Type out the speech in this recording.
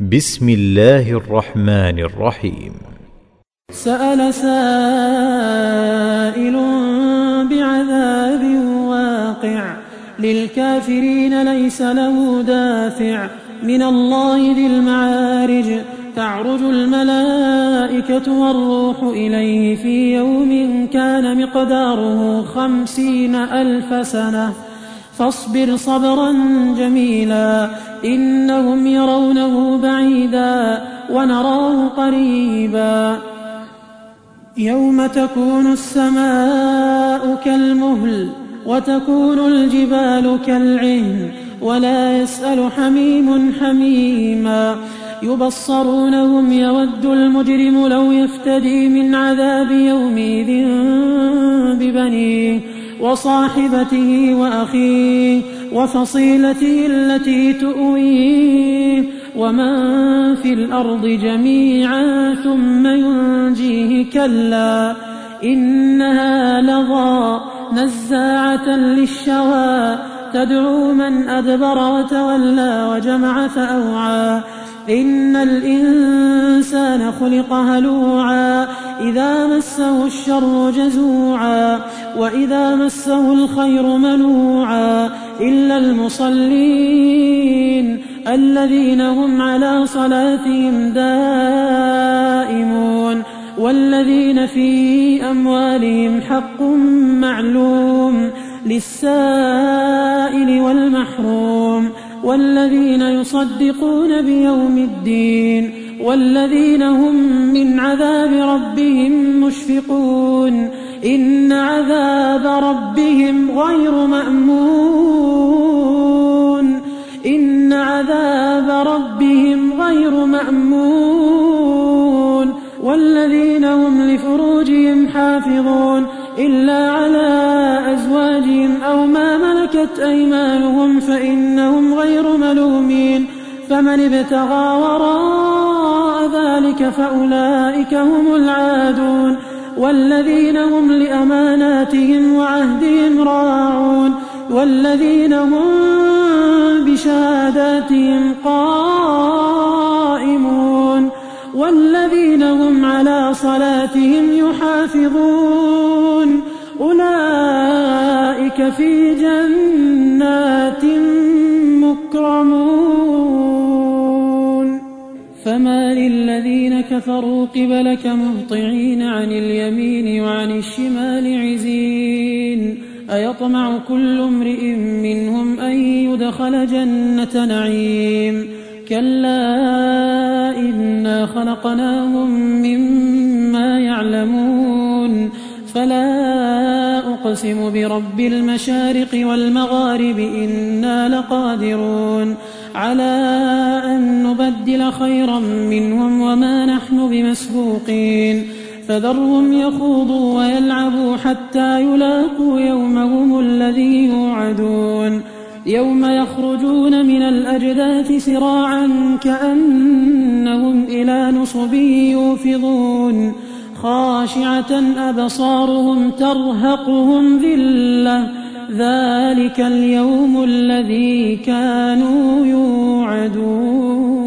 بسم الله الرحمن الرحيم. سأل سائل بعذاب واقع للكافرين ليس له دافع من الله ذي المعارج تعرج الملائكة والروح إليه في يوم كان مقداره 50,000 سنة فاصبر صبرا جميلا إنهم يرونه بعيدا ونراه قريبا يوم تكون السماء كالمهل وتكون الجبال كالعهن ولا يسأل حميم حميما يبصرونهم يود المجرم لو يفتدي من عذاب يومئذ ببنيه وصاحبته وأخيه وفصيلته التي تؤويه ومن في الأرض جميعا ثم ينجيه كلا إنها لظى نزاعة للشوى تدعو من أدبر وتولى وجمع فأوعى إن الإنسان خلق هلوعا إذا مسه الشر جزوعا وإذا مسه الخير منوعا إلا المصلين الذين هم على صلاتهم دائمون والذين في أموالهم حق معلوم للسائل والمحروم والذين يصدقون بيوم الدين والذين هم من عذاب ربهم مشفقون إن عذاب ربهم غير مأمون إن عذاب ربهم غير مأمون والذين هم لفروجهم حافظون إلا على أزواجهم أو ما ملكت أيمانهم فإنهم غير ملومين فمن ابتغى وراء ذلك فأولئك هم العادون والذين هم لأماناتهم وعهدهم راعون والذين هم بشهاداتهم قائمون والذين هم على صلاتهم يحافظون أولئك في جنات مكرمون فما للذين كفروا قبلك مهطعين عن اليمين وعن الشمال عزين أيطمع كل امرئ منهم أن يدخل جنة نعيم كلا إنا خلقناهم مما يعلمون فلا أقسم برب المشارق والمغارب إنا لقادرون على أن نبدل خيرا منهم وما نحن بمسبوقين فذرهم يخوضوا ويلعبوا حتى يلاقوا يومهم الذي يوعدون يوم يخرجون من الأجداث سراعا كأنهم إلى نصب يوفضون خاشعة أبصارهم ترهقهم ذلة ذلك اليوم الذي كانوا يوعدون.